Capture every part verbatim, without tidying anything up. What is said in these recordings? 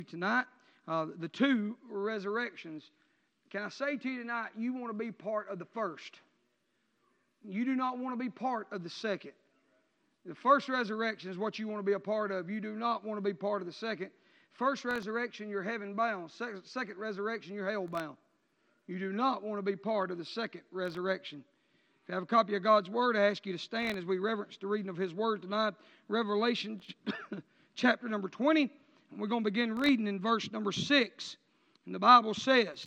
tonight, uh, the two resurrections. Can I say to you tonight, you want to be part of the first. You do not want to be part of the second. The first resurrection is what you want to be a part of. You do not want to be part of the second. First resurrection, you're heaven bound. Second, second resurrection, you're hell bound. You do not want to be part of the second resurrection. If you have a copy of God's Word, I ask you to stand as we reverence the reading of His Word tonight. Revelation chapter number twenty. And we're going to begin reading in verse number six. And the Bible says,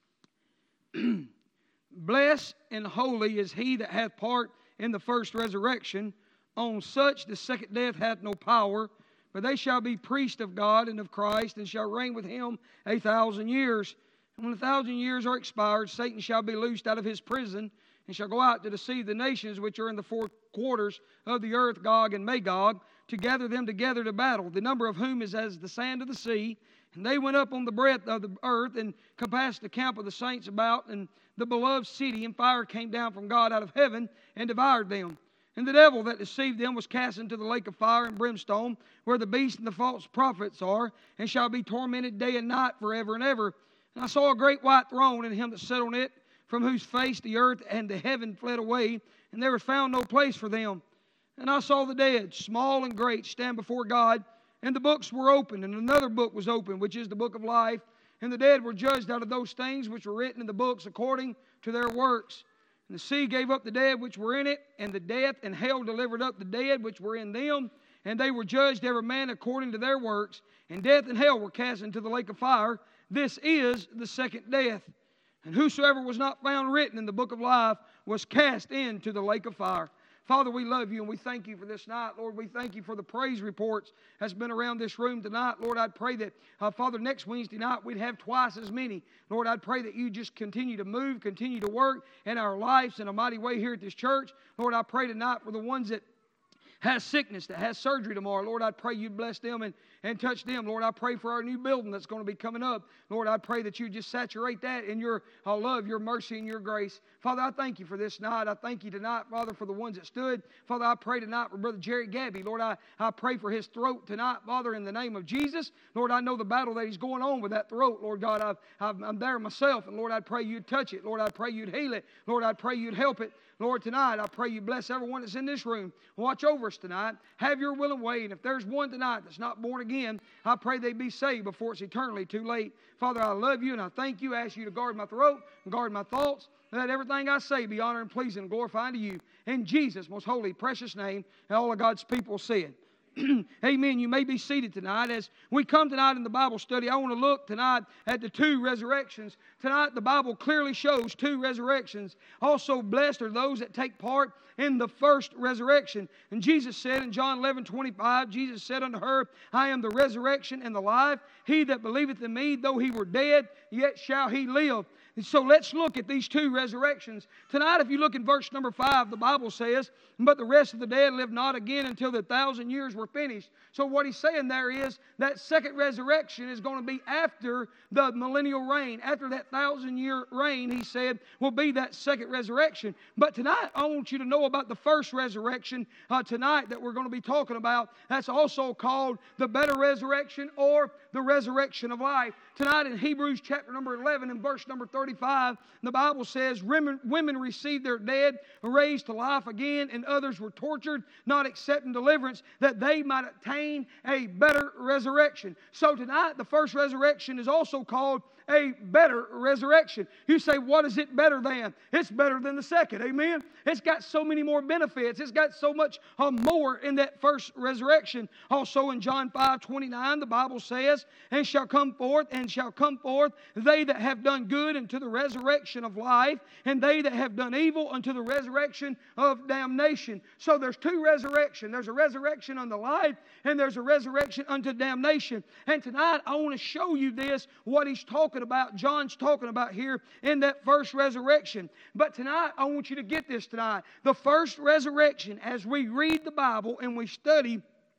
Blessed and holy is he that hath part in the first resurrection. On such the second death hath no power, but they shall be priests of God and of Christ, and shall reign with him a thousand years. And when a thousand years are expired, Satan shall be loosed out of his prison, and shall go out to deceive the nations which are in the four quarters of the earth, Gog and Magog, to gather them together to battle, the number of whom is as the sand of the sea. And they went up on the breadth of the earth, and compassed the camp of the saints about, and the beloved city, and fire came down from God out of heaven, and devoured them. And the devil that deceived them was cast into the lake of fire and brimstone, where the beast and the false prophets are, and shall be tormented day and night forever and ever. And I saw a great white throne, and him that sat on it, from whose face the earth and the heaven fled away, and there was found no place for them. And I saw the dead, small and great, stand before God, and the books were opened, and another book was opened, which is the book of life. And the dead were judged out of those things which were written in the books according to their works. And the sea gave up the dead which were in it, and the death and hell delivered up the dead which were in them, and they were judged every man according to their works. And death and hell were cast into the lake of fire. This is the second death. And whosoever was not found written in the book of life was cast into the lake of fire. Father, we love you and we thank you for this night. Lord, we thank you for the praise reports that's been around this room tonight. Lord, I'd pray that, uh, Father, next Wednesday night we'd have twice as many. Lord, I'd pray that you just continue to move, continue to work in our lives in a mighty way here at this church. Lord, I pray tonight for the ones that has sickness, that has surgery tomorrow. Lord, I pray you'd bless them and, and touch them. Lord, I pray for our new building that's going to be coming up. Lord, I pray that you just saturate that in your uh, love, your mercy, and your grace. Father, I thank you for this night. I thank you tonight, Father, for the ones that stood. Father, I pray tonight for Brother Jerry Gabby. Lord, I, I pray for his throat tonight, Father, in the name of Jesus. Lord, I know the battle that he's going on with that throat. Lord God, I've, I've, I'm there myself. And Lord, I pray you'd touch it. Lord, I pray you'd heal it. Lord, I pray you'd help it. Lord, tonight, I pray you bless everyone that's in this room. Watch over us tonight. Have your will and way. And if there's one tonight that's not born again, I pray they be saved before it's eternally too late. Father, I love you and I thank you. I ask you to guard my throat and guard my thoughts. And let everything I say be honor and pleasing and glorifying to you. In Jesus' most holy, precious name, and all of God's people said. Amen. You may be seated tonight. As we come tonight in the Bible study, I want to look tonight at the two resurrections. Tonight the Bible clearly shows two resurrections. Also blessed are those that take part in the first resurrection. And Jesus said in John eleven twenty-five, Jesus said unto her, I am the resurrection and the life. He that believeth in me, though he were dead, yet shall he live. And so let's look at these two resurrections. Tonight, if you look in verse number five, the Bible says, but the rest of the dead live not again until the thousand years were finished. So what he's saying there is that second resurrection is going to be after the millennial reign. After that thousand year reign, he said, will be that second resurrection. But tonight, I want you to know about the first resurrection uh, tonight that we're going to be talking about. That's also called the better resurrection or the resurrection of life. Tonight in Hebrews chapter number eleven and verse number thirty-five, the Bible says, women, women received their dead raised to life again, and others were tortured, not accepting deliverance, that they might attain a better resurrection. So tonight, the first resurrection is also called a better resurrection. You say, what is it better than? It's better than the second, amen? It's got so many more benefits. It's got so much uh, more in that first resurrection. Also in John five twenty-nine, the Bible says, and shall come forth, and shall come forth they that have done good unto the resurrection of life, and they that have done evil unto the resurrection of damnation. So there's two resurrections. There's a resurrection unto life, and there's a resurrection unto damnation. And tonight I want to show you this, what he's talking about, John's talking about here in that first resurrection. But tonight, I want you to get this tonight. The first resurrection, as we read the Bible and we study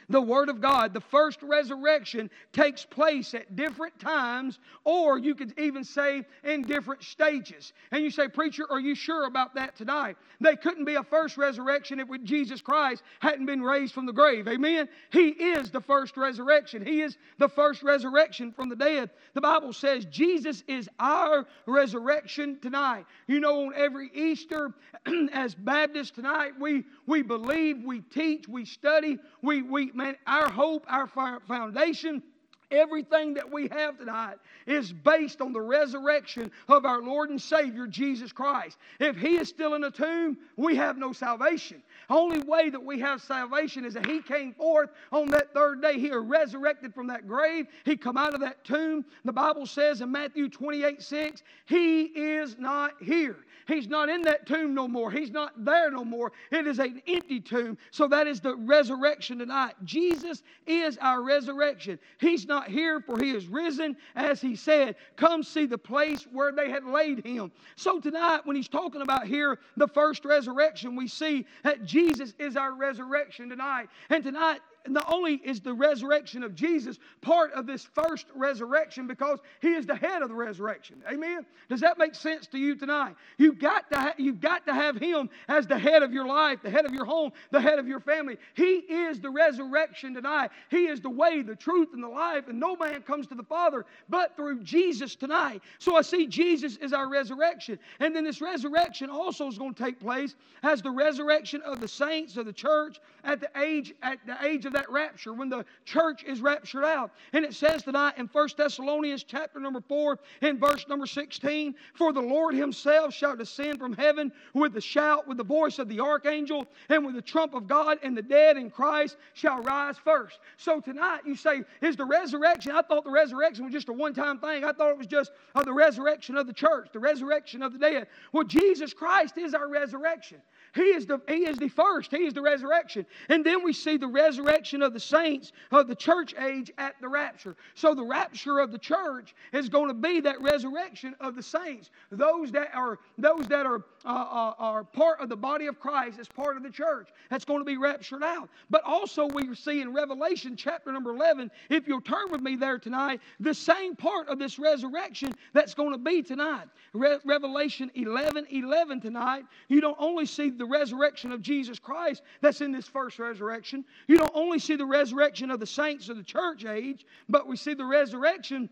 the Word of God, the first resurrection takes place at different times, or you could even say in different stages. And you say, preacher, are you sure about that tonight? They couldn't be a first resurrection if Jesus Christ hadn't been raised from the grave. Amen? He is the first resurrection. He is the first resurrection from the dead. The Bible says Jesus is our resurrection tonight. You know, on every Easter, as Baptists tonight, we, we believe, we teach, we study, we, we man, our hope, our foundation, everything that we have tonight is based on the resurrection of our Lord and Savior, Jesus Christ. If He is still in the tomb, we have no salvation. The only way that we have salvation is that He came forth on that third day. He resurrected from that grave. He come out of that tomb. The Bible says in Matthew twenty-eight six, He is not here. He's not in that tomb no more. He's not there no more. It is an empty tomb. So that is the resurrection tonight. Jesus is our resurrection. He's not here, for He is risen, as He said. Come see the place where they had laid Him. So tonight, when He's talking about here the first resurrection, we see that Jesus is our resurrection tonight. And tonight, not only is the resurrection of Jesus part of this first resurrection, because He is the head of the resurrection. Amen? Does that make sense to you tonight? You've got to ha- you've got to have Him as the head of your life, the head of your home, the head of your family. He is the resurrection tonight. He is the way, the truth, and the life, and no man comes to the Father but through Jesus tonight. So I see Jesus is our resurrection. And then this resurrection also is going to take place as the resurrection of the saints of the church at the age, at the age of that rapture, when the church is raptured out. And it says tonight in First Thessalonians chapter number four in verse number sixteen, for the Lord Himself shall descend from heaven with the shout, with the voice of the archangel, and with the trump of God, and the dead in Christ shall rise first. So tonight you say, is the resurrection, I thought the resurrection was just a one-time thing. I thought it was just uh, the resurrection of the church, the resurrection of the dead. Well, Jesus Christ is our resurrection. He is the, he is the first. He is the resurrection. And then we see the resurrection of the saints of the church age at the rapture. So the rapture of the church is going to be that resurrection of the saints. Those that are, those that are, uh, uh, are part of the body of Christ as part of the church. That's going to be raptured out. But also we see in Revelation chapter number eleven, if you'll turn with me there tonight, the same part of this resurrection that's going to be tonight. Re- Revelation eleven eleven tonight, you don't only see the resurrection of Jesus Christ that's in this first resurrection. You don't only see the resurrection of the saints of the church age, but we see the resurrection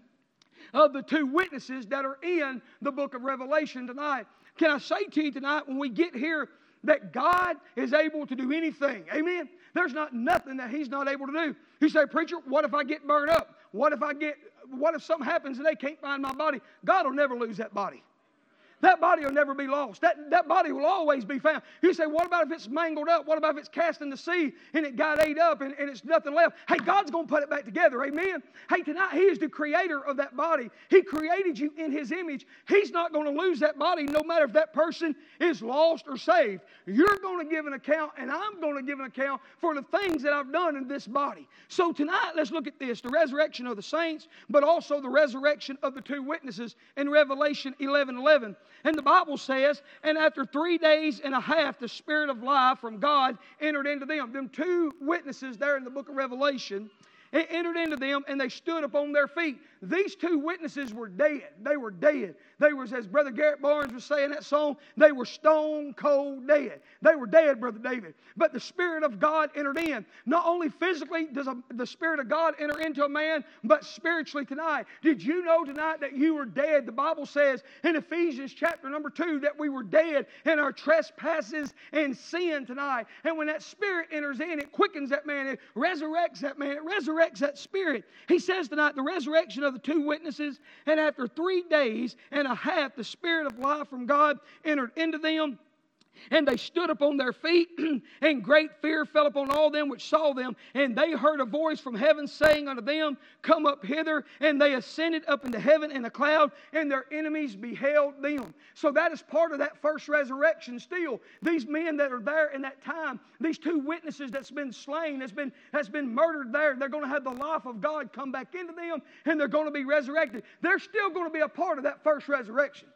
of the two witnesses that are in the book of Revelation tonight. Can I say to you tonight, when we get here, that God is able to do anything? Amen? There's not nothing that He's not able to do. You say, preacher, what if I get burned up? What if I get, what if something happens and they can't find my body? God will never lose that body. That body will never be lost. That, that body will always be found. You say, what about if it's mangled up? What about if it's cast in the sea and it got ate up and, and it's nothing left? Hey, God's going to put it back together. Amen? Hey, tonight, He is the creator of that body. He created you in His image. He's not going to lose that body no matter if that person is lost or saved. You're going to give an account, and I'm going to give an account for the things that I've done in this body. So tonight, let's look at this. The resurrection of the saints, but also the resurrection of the two witnesses in Revelation eleven eleven. And the Bible says, and after three days and a half, the Spirit of life from God entered into them. Them two witnesses there in the book of Revelation, it entered into them, and they stood upon their feet. These two witnesses were dead. They were dead. They were, as Brother Garrett Barnes was saying that song, they were stone cold dead. They were dead, Brother David. But the Spirit of God entered in. Not only physically does a, the Spirit of God enter into a man, but spiritually tonight. Did you know tonight that you were dead? The Bible says in Ephesians chapter number two that we were dead in our trespasses and sin tonight. And when that Spirit enters in, it quickens that man. It resurrects that man. It resurrects that spirit. He says tonight, the resurrection of the two witnesses, and after three days and a half, the Spirit of life from God entered into them. And they stood upon their feet, and great fear fell upon all them which saw them. And they heard a voice from heaven saying unto them, come up hither. And they ascended up into heaven in a cloud, and their enemies beheld them. So that is part of that first resurrection still. These men that are there in that time, these two witnesses that's been slain, that's been, that's been murdered there, they're going to have the life of God come back into them, and they're going to be resurrected. They're still going to be a part of that first resurrection.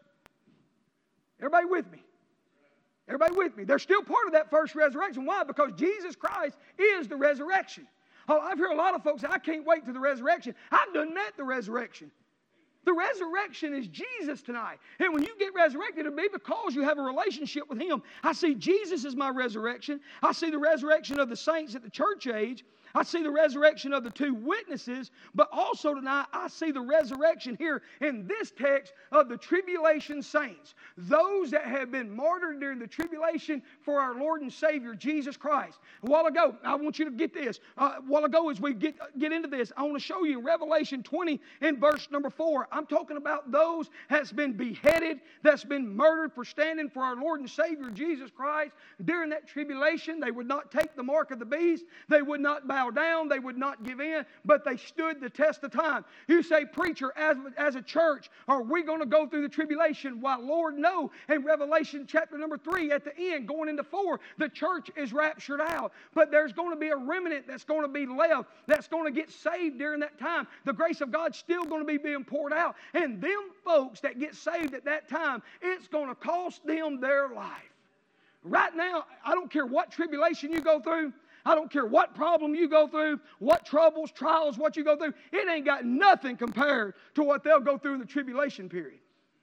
Everybody with me? Everybody with me? They're still part of that first resurrection. Why? Because Jesus Christ is the resurrection. Oh, I've heard a lot of folks say, I can't wait to the resurrection. I've done met the resurrection. The resurrection is Jesus tonight. And when you get resurrected, it'll be because you have a relationship with Him. I see Jesus as my resurrection. I see the resurrection of the saints at the church age. I see the resurrection of the two witnesses. But also tonight, I see the resurrection here in this text of the tribulation saints. Those that have been martyred during the tribulation for our Lord and Savior, Jesus Christ. A while ago, I want you to get this. Uh, a while ago, as we get, get into this, I want to show you in Revelation twenty in verse number four. I'm talking about those that's been beheaded, that's been murdered for standing for our Lord and Savior, Jesus Christ. During that tribulation, they would not take the mark of the beast. They would not bow down. They would not give in, but they stood the test of time. You say, preacher, as, as a church, are we going to go through the tribulation? Why, Lord, no. In Revelation chapter number three, at the end, going into four, the church is raptured out. But there's going to be a remnant that's going to be left, that's going to get saved during that time. The grace of God's still going to be being poured out. And them folks that get saved at that time, it's going to cost them their life. Right now, I don't care what tribulation you go through. I don't care what problem you go through, what troubles, trials, what you go through. It ain't got nothing compared to what they'll go through in the tribulation period.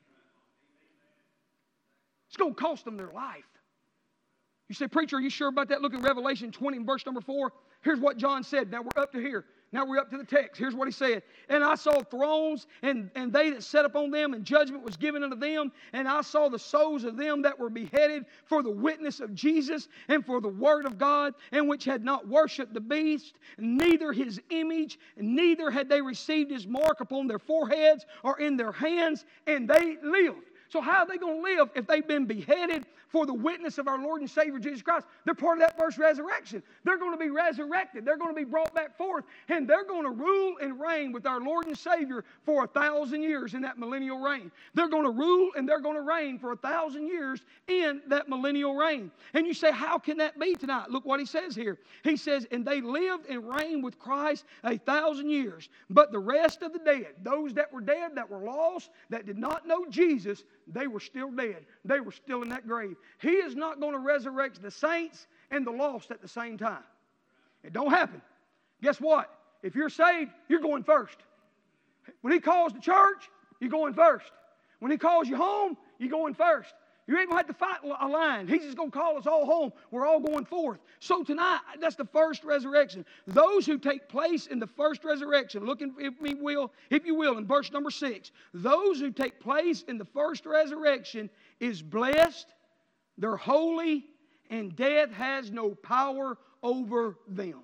It's going to cost them their life. You say, preacher, are you sure about that? Look at Revelation twenty and verse number four. Here's what John said. Now we're up to here. Now we're up to the text. Here's what he said. And I saw thrones, and, and they that sat upon them, and judgment was given unto them. And I saw the souls of them that were beheaded for the witness of Jesus and for the word of God, and which had not worshipped the beast, neither his image, neither had they received his mark upon their foreheads or in their hands, and they lived. So how are they going to live if they've been beheaded for the witness of our Lord and Savior Jesus Christ? They're part of that first resurrection. They're going to be resurrected. They're going to be brought back forth. And they're going to rule and reign with our Lord and Savior for a thousand years in that millennial reign. They're going to rule and they're going to reign for a thousand years in that millennial reign. And you say, how can that be tonight? Look what he says here. He says, and they lived and reigned with Christ a thousand years. But the rest of the dead, those that were dead, that were lost, that did not know Jesus, they were still dead. They were still in that grave. He is not going to resurrect the saints and the lost at the same time. It don't happen. Guess what? If you're saved, you're going first. When He calls the church, you're going first. When He calls you home, you're going first. You ain't going to have to fight a line. He's just going to call us all home. We're all going forth. So tonight, that's the first resurrection. Those who take place in the first resurrection, look in, if we will, if you will, in verse number six. Those who take place in the first resurrection is blessed, they're holy, and death has no power over them.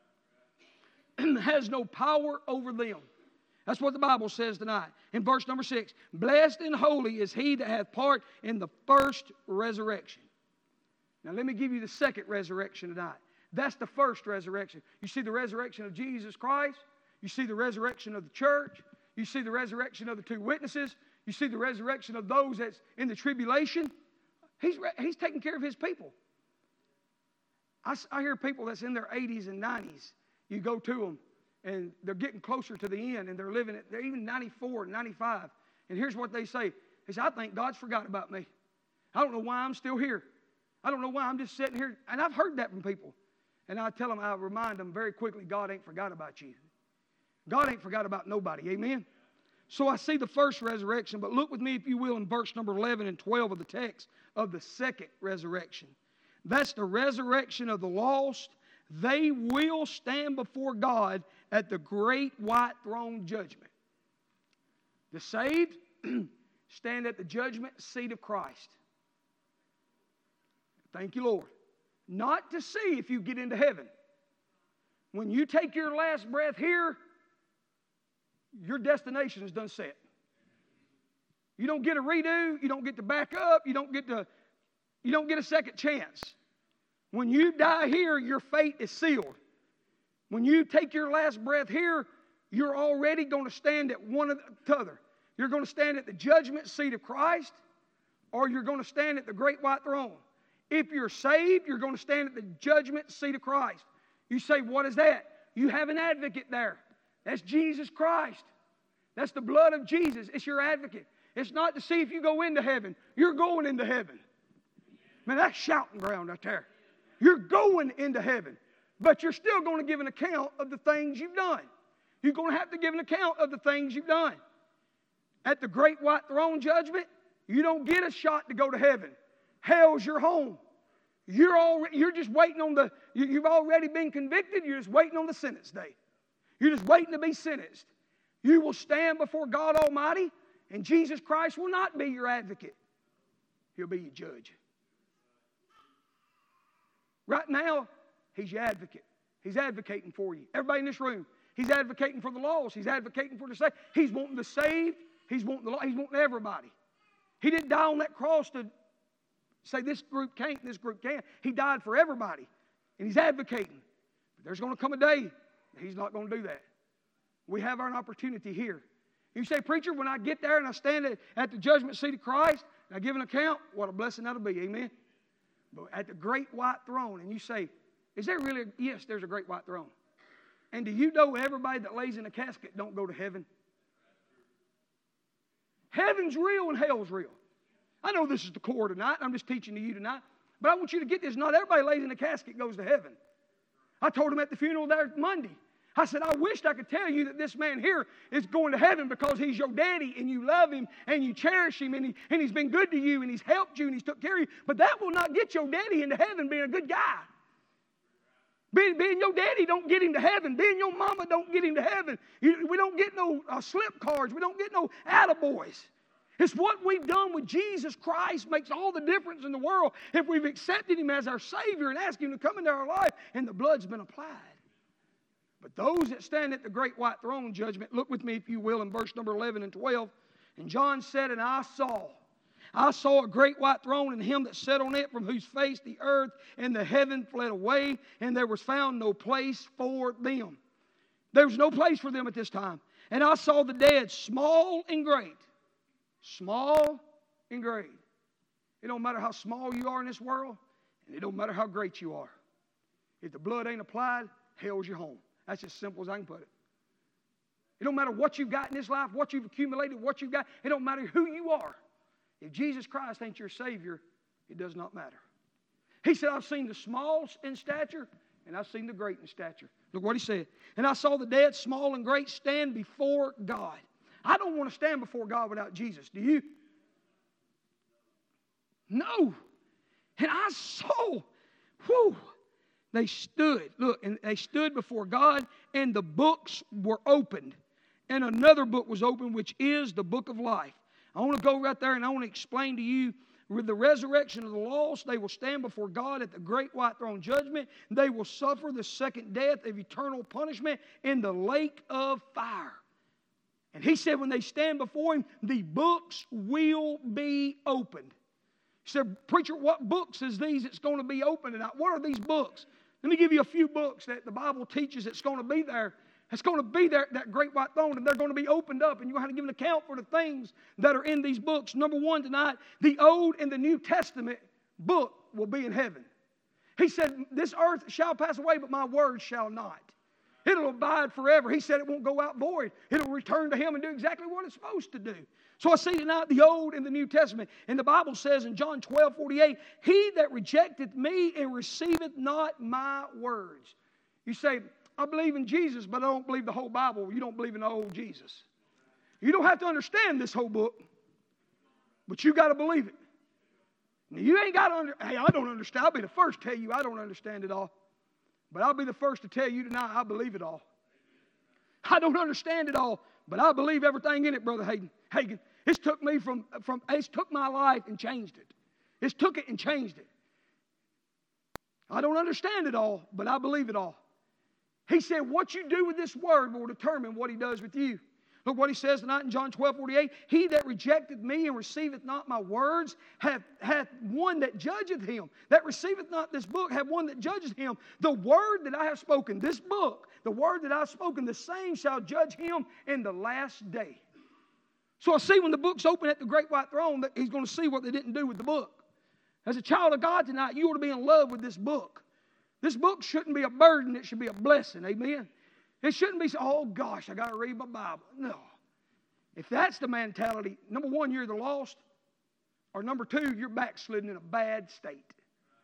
Has no power over them. That's what the Bible says tonight. In verse number six, blessed and holy is he that hath part in the first resurrection. Now let me give you the second resurrection tonight. That's the first resurrection. You see the resurrection of Jesus Christ. You see the resurrection of the church. You see the resurrection of the two witnesses. You see the resurrection of those that's in the tribulation. He's, he's taking care of His people. I, I hear people that's in their eighties and nineties. You go to them, and they're getting closer to the end, and they're living it. They're even ninety-four and ninety-five. And here's what they say. They say, I think God's forgot about me. I don't know why I'm still here. I don't know why I'm just sitting here. And I've heard that from people. And I tell them, I remind them very quickly, God ain't forgot about you. God ain't forgot about nobody. Amen? So I see the first resurrection, but look with me, if you will, in verse number eleven and twelve of the text of the second resurrection. That's the resurrection of the lost. They will stand before God at the great white throne judgment. The saved stand at the judgment seat of Christ. Thank you, Lord. Not to see if you get into heaven. When you take your last breath here, your destination is done set. You don't get a redo. You don't get to back up. You don't get to, you don't get a second chance. When you die here, your fate is sealed. When you take your last breath here, you're already going to stand at one or the other. You're going to stand at the judgment seat of Christ, or you're going to stand at the great white throne. If you're saved, you're going to stand at the judgment seat of Christ. You say, what is that? You have an advocate there. That's Jesus Christ. That's the blood of Jesus. It's your advocate. It's not to see if you go into heaven. You're going into heaven. Man, that's shouting ground right there. You're going into heaven. But you're still going to give an account of the things you've done. You're going to have to give an account of the things you've done. At the great white throne judgment, you don't get a shot to go to heaven. Hell's your home. You're, already, you're just waiting on the, you, you've already been convicted. You're just waiting on the sentence day. You're just waiting to be sentenced. You will stand before God Almighty, and Jesus Christ will not be your advocate. He'll be your judge. Right now, He's your advocate. He's advocating for you. Everybody in this room, He's advocating for the lost. He's advocating for the saved. He's wanting the saved. He's wanting the lost. He's wanting everybody. He didn't die on that cross to say this group can't, this group can't. He died for everybody. And He's advocating. But there's going to come a day He's not going to do that. We have our opportunity here. You say, preacher, when I get there and I stand at, at the judgment seat of Christ and I give an account, what a blessing that'll be. Amen? But at the great white throne, and you say, is there really? A, yes, there's a great white throne. And do you know everybody that lays in a casket don't go to heaven? Heaven's real and hell's real. I know this is the core tonight. I'm just teaching to you tonight. But I want you to get this. Not everybody lays in a casket goes to heaven. I told him at the funeral there Monday. I said, I wished I could tell you that this man here is going to heaven because he's your daddy and you love him and you cherish him and, he, and he's been good to you and he's helped you and he's took care of you. But that will not get your daddy into heaven being a good guy. Being, being your daddy don't get him to heaven. Being your mama don't get him to heaven. You, we don't get no uh, slip cards. We don't get no attaboys. It's what we've done with Jesus Christ makes all the difference in the world if we've accepted Him as our Savior and asked Him to come into our life and the blood's been applied. But those that stand at the great white throne judgment, look with me if you will in verse number eleven and twelve. And John said, and I saw, I saw a great white throne and Him that sat on it, from whose face the earth and the heaven fled away, and there was found no place for them. There was no place for them at this time. And I saw the dead, small and great. Small and great. It don't matter how small you are in this world, and it don't matter how great you are. If the blood ain't applied, hell's your home. That's as simple as I can put it. It don't matter what you've got in this life, what you've accumulated, what you've got. It don't matter who you are. If Jesus Christ ain't your Savior, it does not matter. He said, I've seen the small in stature, and I've seen the great in stature. Look what He said. And I saw the dead, small and great, stand before God. I don't want to stand before God without Jesus. Do you? No. And I saw, whew, they stood, look, and they stood before God, and the books were opened. And another book was opened, which is the book of life. I want to go right there and I want to explain to you, with the resurrection of the lost, they will stand before God at the great white throne judgment. They will suffer the second death of eternal punishment in the lake of fire. And He said when they stand before Him, the books will be opened. He said, preacher, what books is these that's going to be opened tonight? What are these books? Let me give you a few books that the Bible teaches that's going to be there. It's going to be there, that great white throne, and they're going to be opened up, and you're going to have to give an account for the things that are in these books. Number one tonight, the Old and the New Testament book will be in heaven. He said, this earth shall pass away, but my word shall not. It'll abide forever. He said it won't go out void. It'll return to Him and do exactly what it's supposed to do. So I see tonight the Old and the New Testament. And the Bible says in John twelve forty-eight, He that rejecteth me and receiveth not my words. You say, I believe in Jesus, but I don't believe the whole Bible. You don't believe in the old Jesus. You don't have to understand this whole book, but you got to believe it. Now, you ain't got to under, hey, I don't understand. I'll be the first to tell you I don't understand it all. But I'll be the first to tell you tonight I believe it all. I don't understand it all, but I believe everything in it, Brother Hagen. Hagen, it's took me from, from it's took my life and changed it. It's took it and changed it. I don't understand it all, but I believe it all. He said, what you do with this word will determine what He does with you. Look what He says tonight in John twelve forty-eight. He that rejecteth me and receiveth not my words hath, hath one that judgeth him. That receiveth not this book hath one that judges him. The word that I have spoken, this book, the word that I have spoken, the same shall judge him in the last day. So I see when the book's open at the great white throne that He's going to see what they didn't do with the book. As a child of God tonight, you ought to be in love with this book. This book shouldn't be a burden. It should be a blessing. Amen. It shouldn't be, oh gosh, I got to read my Bible. No. If that's the mentality, number one, you're the lost. Or number two, you're backslidden in a bad state.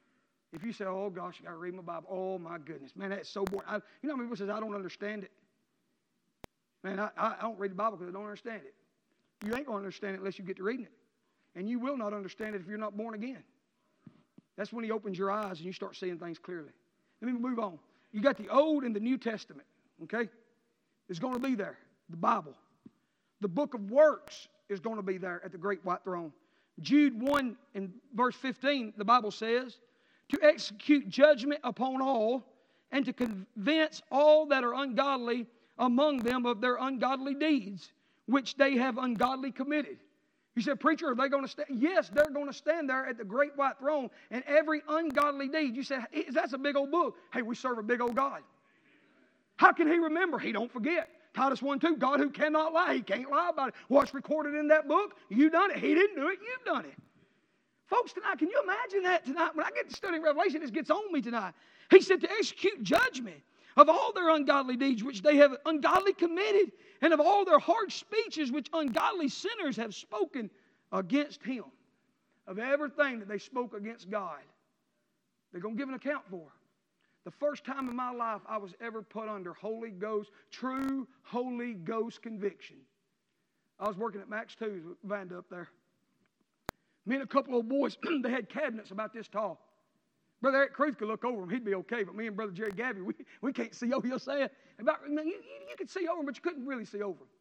If you say, oh, gosh, I got to read my Bible. Oh, my goodness. Man, that's so boring. I, you know how many people says, I don't understand it? Man, I, I don't read the Bible because I don't understand it. You ain't going to understand it unless you get to reading it. And you will not understand it if you're not born again. That's when he opens your eyes and you start seeing things clearly. Let me move on. You got the Old and the New Testament, okay? It's going to be there, the Bible. The book of works is going to be there at the great white throne. Jude one and verse fifteen, the Bible says, to execute judgment upon all and to convince all that are ungodly among them of their ungodly deeds, which they have ungodly committed. You said, preacher, are they going to stand? Yes, they're going to stand there at the great white throne, and every ungodly deed. You said, that's a big old book. Hey, we serve a big old God. How can he remember? He don't forget. Titus one two, God who cannot lie. He can't lie about it. What's recorded in that book? You done it. He didn't do it. You've done it. Folks, tonight, can you imagine that tonight? When I get to studying Revelation, this gets on me tonight. He said to execute judgment of all their ungodly deeds which they have ungodly committed, and of all their hard speeches which ungodly sinners have spoken against him. Of everything that they spoke against God, they're going to give an account for. The first time in my life I was ever put under Holy Ghost, true Holy Ghost conviction. I was working at Max two's with Vanda up there. Me and a couple old boys, they had cabinets about this tall. Brother Eric Cruz could look over them. He'd be okay. But me and Brother Jerry Gabby, we, we can't see over. You'll say it. About, you, you, you could see over them, but you couldn't really see over them.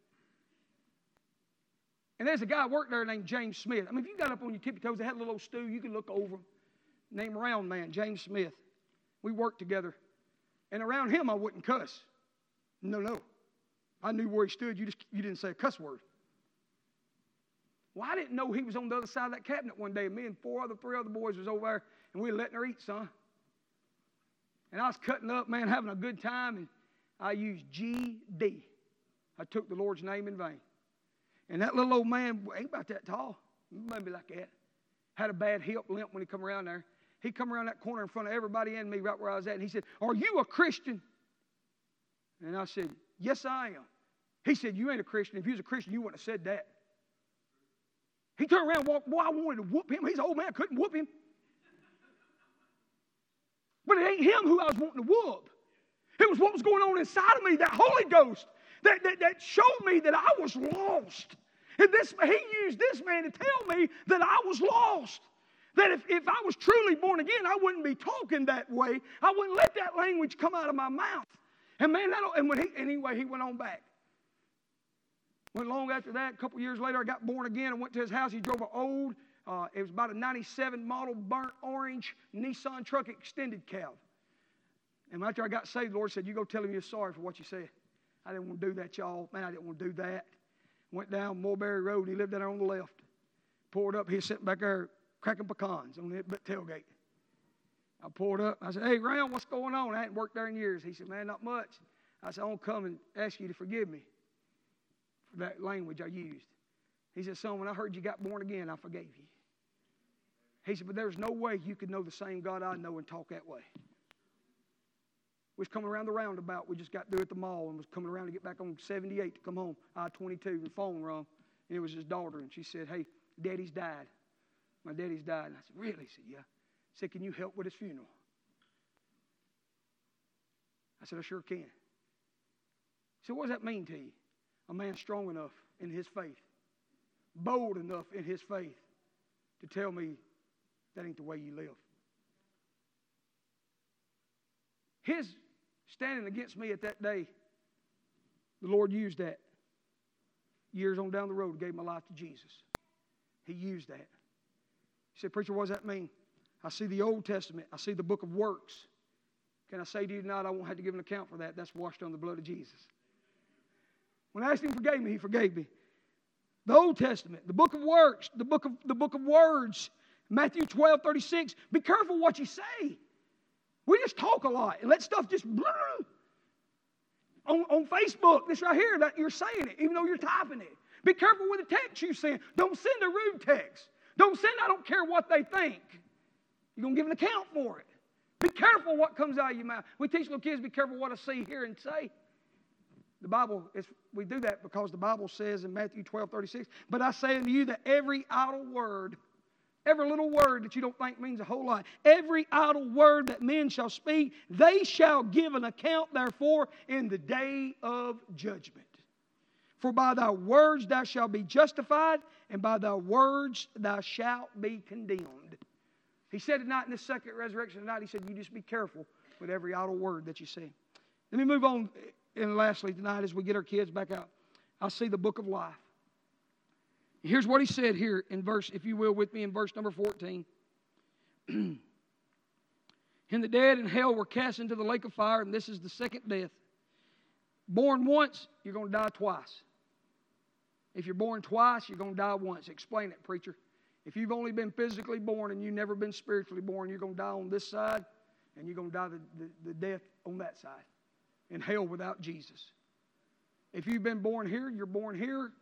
And there's a guy worked there named James Smith. I mean, if you got up on your tippy toes, they had a little old stool. You could look over them. Name Round Man, James Smith. We worked together. And around him, I wouldn't cuss. No, no. I knew where he stood. You just you didn't say a cuss word. Well, I didn't know he was on the other side of that cabinet one day. Me and four other, three other boys was over there, and we were letting her eat, son. And I was cutting up, man, having a good time, and I used G D. I took the Lord's name in vain. And that little old man, ain't about that tall, maybe like that, had a bad hip limp when he come around there. He come around that corner in front of everybody and me right where I was at, and he said, are you a Christian? And I said, yes, I am. He said, you ain't a Christian. If you was a Christian, you wouldn't have said that. He turned around and walked. Boy, I wanted to whoop him. He's an old man. I couldn't whoop him. But it ain't him who I was wanting to whoop. It was what was going on inside of me, that Holy Ghost, that, that, that showed me that I was lost. And this, he used this man to tell me that I was lost. That if, if I was truly born again, I wouldn't be talking that way. I wouldn't let that language come out of my mouth. And man, that, and when he, anyway, he went on back. Went long after that. A couple years later, I got born again. I went to his house. He drove an old, uh, it was about a ninety-seven model burnt orange Nissan truck extended cab. And after I got saved, the Lord said, you go tell him you're sorry for what you said. I didn't want to do that, y'all. Man, I didn't want to do that. Went down Mulberry Road. He lived down there on the left. Pulled up. He was sitting back there cracking pecans on the tailgate. I pulled up. I said, hey, Round, what's going on? I hadn't worked there in years. He said, man, not much. I said, I want to come and ask you to forgive me for that language I used. He said, son, when I heard you got born again, I forgave you. He said, but there's no way you could know the same God I know and talk that way. We was coming around the roundabout. We just got through at the mall and was coming around to get back on seventy-eight to come home. I twenty-two, the phone rung, and it was his daughter, and she said, hey, Daddy's died. My daddy's died. And I said, really? He said, yeah. I said, can you help with his funeral? I said, I sure can. He said, what does that mean to you? A man strong enough in his faith, bold enough in his faith to tell me that ain't the way you live. His standing against me at that day, the Lord used that. Years on down the road, gave my life to Jesus. He used that. He said, preacher, what does that mean? I see the Old Testament. I see the book of works. Can I say to you tonight, I won't have to give an account for that. That's washed on the blood of Jesus. When I asked him to forgive me, he forgave me. The Old Testament, the book of works, the book of, the book of words, Matthew twelve thirty-six. Be careful what you say. We just talk a lot and let stuff just blah. On, on Facebook, this right here, that you're saying it, even though you're typing it. Be careful with the text you send. Don't send a rude text. Don't send, I don't care what they think. You're going to give an account for it. Be careful what comes out of your mouth. We teach little kids, be careful what I see, hear, and say. The Bible, is, we do that because the Bible says in Matthew twelve thirty-six, but I say unto you that every idle word Every little word that you don't think means a whole lot. Every idle word that men shall speak, they shall give an account therefor in the day of judgment. For by thy words thou shalt be justified, and by thy words thou shalt be condemned. He said tonight in this second resurrection tonight, he said, you just be careful with every idle word that you say. Let me move on, and lastly tonight as we get our kids back out, I see the book of life. Here's what he said here in verse, if you will, with me in verse number fourteen. And the dead in hell were cast into the lake of fire, and this is the second death. Born once, you're going to die twice. If you're born twice, you're going to die once. Explain it, preacher. If you've only been physically born and you've never been spiritually born, you're going to die on this side, and you're going to die the, the, the death on that side. In hell without Jesus. If you've been born here, you're born here.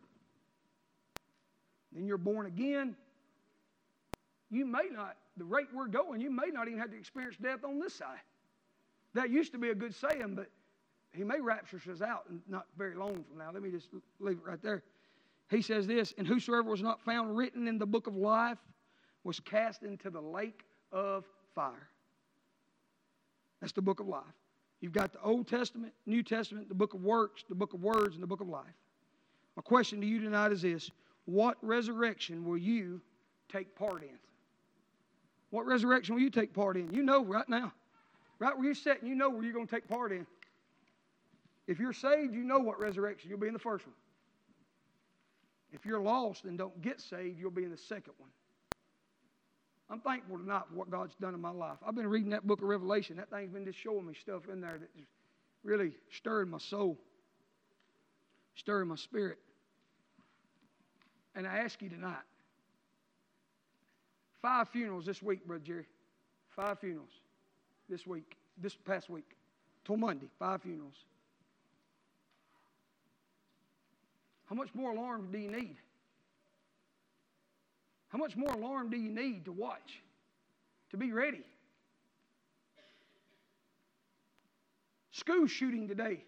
Then you're born again. You may not, the rate we're going, you may not even have to experience death on this side. That used to be a good saying, but he may rapture us out not very long from now. Let me just leave it right there. He says this, and whosoever was not found written in the book of life was cast into the lake of fire. That's the book of life. You've got the Old Testament, New Testament, the book of works, the book of words, and the book of life. My question to you tonight is this. What resurrection will you take part in? What resurrection will you take part in? You know right now. Right where you're sitting, you know where you're going to take part in. If you're saved, you know what resurrection. You'll be in the first one. If you're lost and don't get saved, you'll be in the second one. I'm thankful tonight for what God's done in my life. I've been reading that book of Revelation. That thing's been just showing me stuff in there that's really stirring my soul, stirring my spirit. And I ask you tonight, five funerals this week, Brother Jerry. Five funerals this week, this past week, till Monday, five funerals. How much more alarm do you need? How much more alarm do you need to watch, to be ready? School shooting today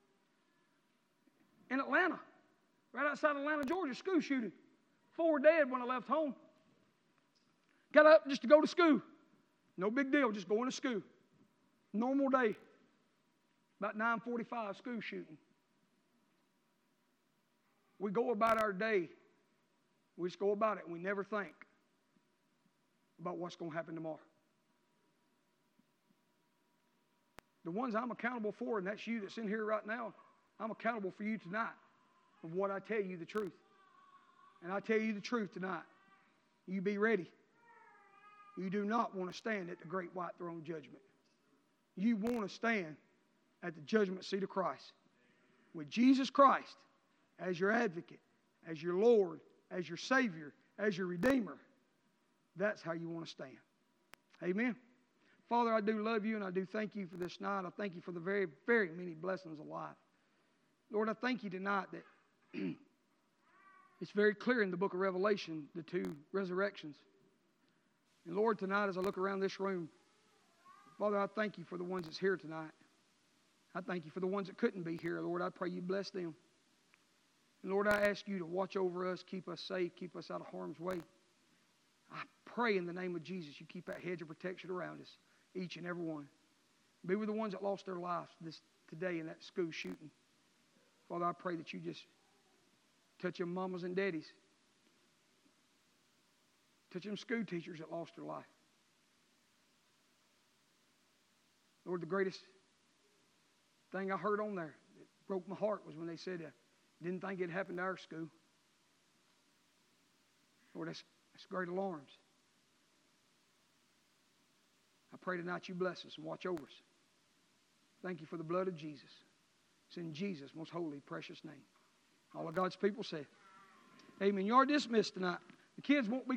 in Atlanta, right outside Atlanta, Georgia, school shooting. Four dead when I left home. Got up just to go to school. No big deal, just going to school. Normal day. About nine forty-five, school shooting. We go about our day. We just go about it and we never think about what's going to happen tomorrow. The ones I'm accountable for, and that's you that's in here right now, I'm accountable for you tonight of what I tell you the truth. And I tell you the truth tonight. You be ready. You do not want to stand at the great white throne judgment. You want to stand at the judgment seat of Christ. With Jesus Christ as your advocate, as your Lord, as your Savior, as your Redeemer. That's how you want to stand. Amen. Father, I do love you and I do thank you for this night. I thank you for the very, very many blessings of life. Lord, I thank you tonight that it's very clear in the book of Revelation, the two resurrections. And Lord, tonight as I look around this room, Father, I thank you for the ones that's here tonight. I thank you for the ones that couldn't be here. Lord, I pray you bless them. And Lord, I ask you to watch over us, keep us safe, keep us out of harm's way. I pray in the name of Jesus you keep that hedge of protection around us, each and every one. Be with the ones that lost their lives this today in that school shooting. Father, I pray that you just touch them mamas and daddies. Touch them school teachers that lost their life. Lord, the greatest thing I heard on there that broke my heart was when they said, uh, didn't think it happened to our school. Lord, that's, that's great alarms. I pray tonight you bless us and watch over us. Thank you for the blood of Jesus. It's in Jesus' most holy, precious name. All of God's people say, amen. You are dismissed tonight. The kids won't be